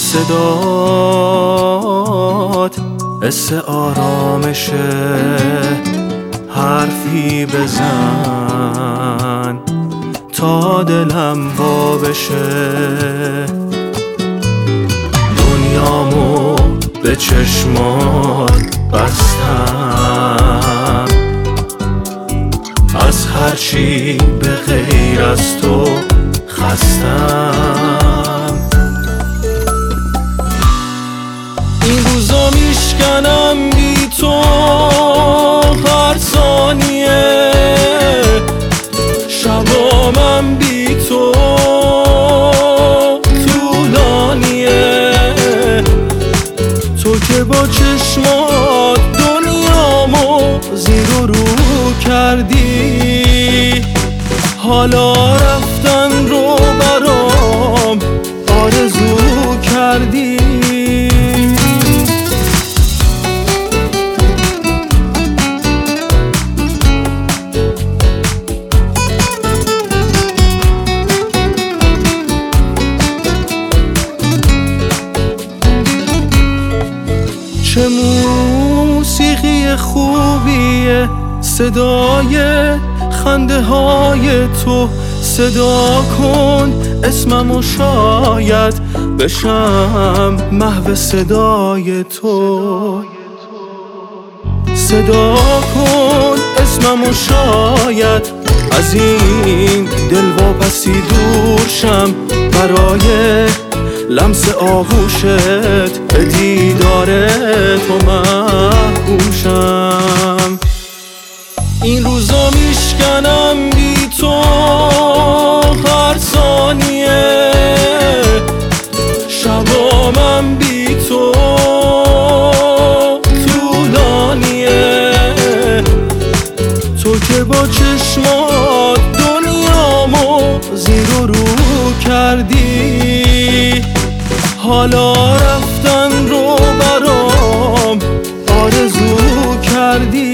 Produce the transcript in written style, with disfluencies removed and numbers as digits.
صدات حس آرامشه، حرفی بزن تا دلم وا بشه. دنیامو به چشمات بستم، از هرچی به غیر از تو خستم. این روزا میشکنم بی تو هر ثانیه، شبامم بی تو طولانیه. تو که با چشمات دنیامو زیر و رو کردی، حالا رفتن رو برام آرزو کردی. چه موسیقی خوبیه صدای خنده های تو. صدا کن اسممو شاید بشم محو صدای تو. صدا کن اسممو شاید از این دلواپسی دور شم، برای لمس آغوشت به دیدار تو محکوم شم. این روزا میشکنم بی تو هر ثانیه، شبامم بی تو طولانیه. تو که با چشمات دنیامو زیر و رو کردی، حالا رفتن رو برام آرزو کردی.